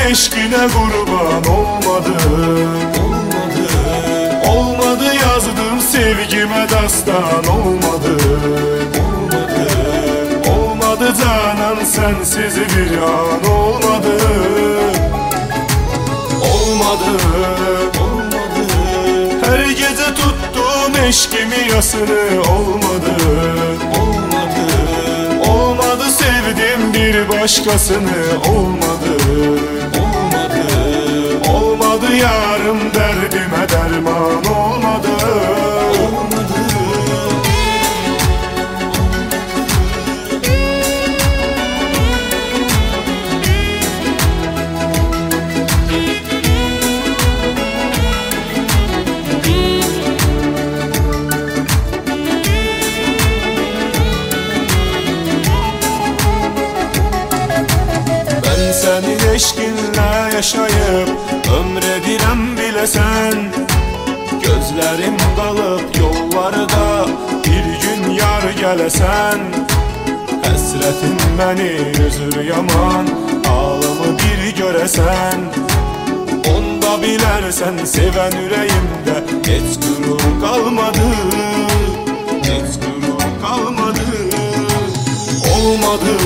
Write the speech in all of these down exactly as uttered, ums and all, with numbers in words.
eşkine kurban olmadı. Olmadı, olmadı yazdım sevgime dastan olmadı. Olmadı, olmadı canan sensiz bir an olmadı. Olmadı, olmadı, her gece tuttum eşkimi yasını olmadı. Olmadı, olmadı sevdim bir başkasını olmadı. Olmadı, olmadı yarım derdime derman olmadı. Olmadı. Senin eşkinle yaşayıp ömredirem bilesen, gözlerim dalıp yollarda bir gün yar gelesen. Həsrətin beni üzür yaman, ağlamı bir göresen. Onda bilersen seven yüreğimde hiç gurur kalmadı. Hiç gurur kalmadı. Olmadı,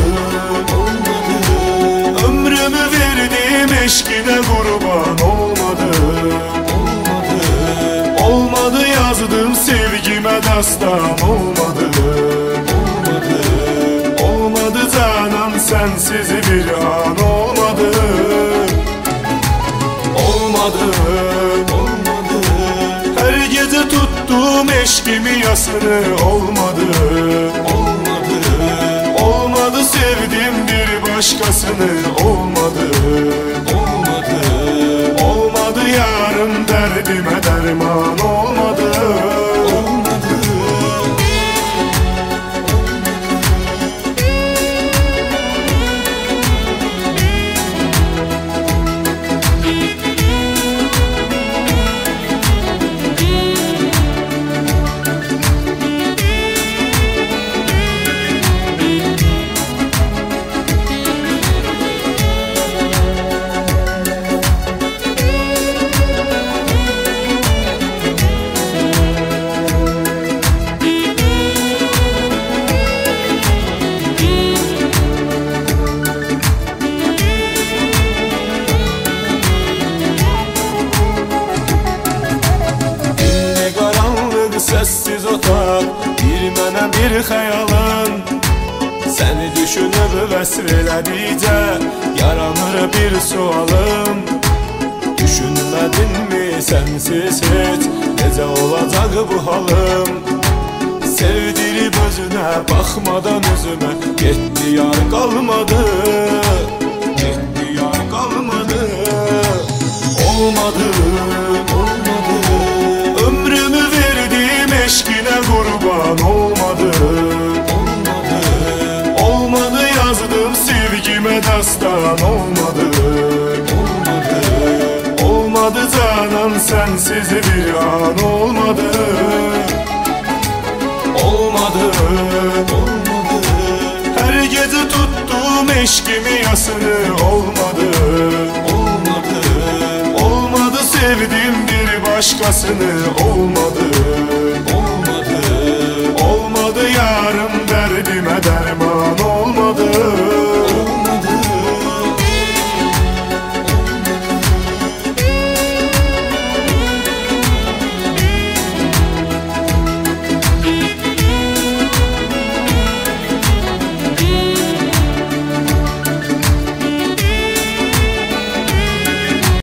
ömrümü verdim eşkine kurban olmadı. Olmadı, olmadı yazdım sevgime dastan olmadı. Olmadı, olmadı canan sensiz bir an olmadı. Olmadı, olmadı, her gece tuttum eşkimi yasını olmadı. Olmadı, olmadı sevdim bir başkasını olmadı. Olmadı, olmadı yarım derdime derman olmadı. Olmadı. Sessiz otak, bir mənə bir xəyalın. Səni düşünüb vəsf elədikcə yaranır bir sualım. Düşünmədinmi sənsiz heç necə olacaq bu halım? Sevdirib özünə baxmadan üzümə getdi yar qalmadı. Getdi yar qalmadı. Olmadı, olmadı, ömrümü verdim eşkine kurban olmadı. Olmadı, olmadı yazdım sevgime dastan olmadı. Olmadı, olmadı canan sensiz bir an olmadı. Olmadı, olmadı, her gece tuttum eşkimi yasını olmadı. Olmadı, olmadı sevdim bir başkasını olmadı.